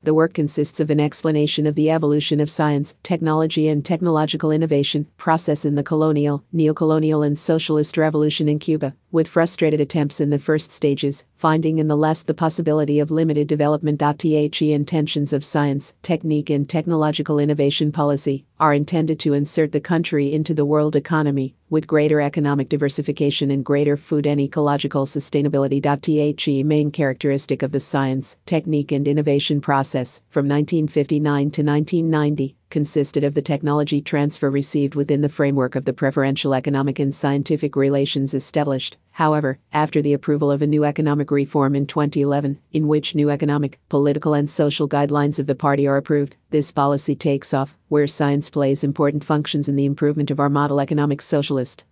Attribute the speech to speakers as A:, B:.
A: The work consists of an explanation of the evolution of science, technology and technological innovation process in the colonial, neocolonial and socialist revolution in Cuba, with frustrated attempts in the first stages, finding in the last the possibility of limited development. The intentions of science, technique and technological innovation policy are intended to insert the country into the world economy, with greater economic diversification and greater food and ecological sustainability. The main characteristic of the science, technique and innovation process, from 1959 to 1990, consisted of the technology transfer received within the framework of the preferential economic and scientific relations established. However, after the approval of a new economic reform in 2011, in which new economic, political and social guidelines of the party are approved, this policy takes off, where science plays important functions in the improvement of our model economic socialist.